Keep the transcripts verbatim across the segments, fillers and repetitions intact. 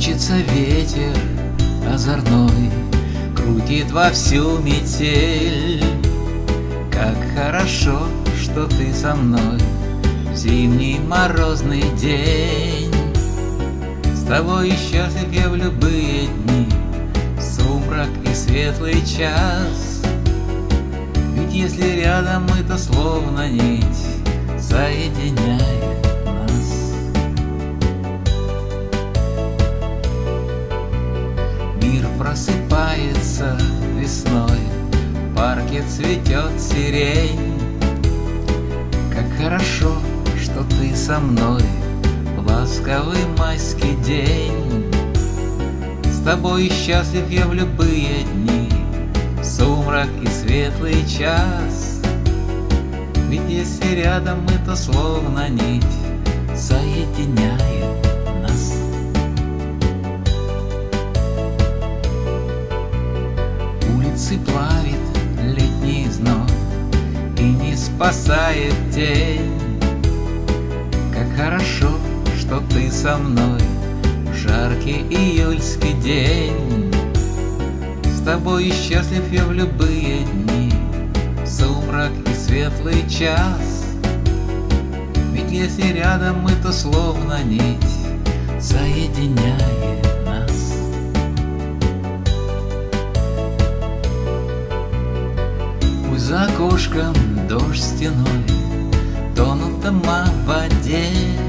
Мечется ветер озорной, крутит вовсю метель. Как хорошо, что ты со мной в зимний морозный день. С тобой счастлив я в любые дни, сумрак и светлый час. Ведь если рядом мы, то словно нить соединяет нас. Мир просыпается весной, в парке цветет сирень. Как хорошо, что ты со мной в ласковый майский день. С тобой счастлив я в любые дни, сумрак и светлый час. Ведь если рядом мы, то словно нить соединяет нас. Улицы плавит летний зной и не спасает тень. Как хорошо, что ты со мной в жаркий июльский день. С тобой счастлив я в любые дни, сумрак и светлый час. Ведь если рядом мы, то словно нить соединяет нас. Пусть за окошком дождь стеной, тонут дома в воде.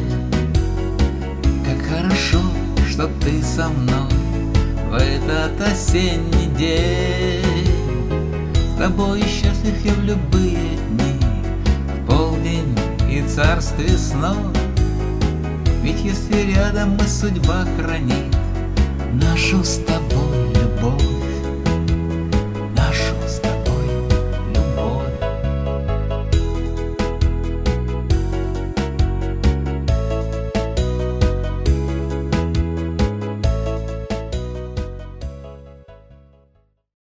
Как хорошо, что ты со мной в этот осенний день. С тобой счастлив я в любые дни, в полдень и царстве снов. Ведь если рядом мы, судьба хранит нашу с тобой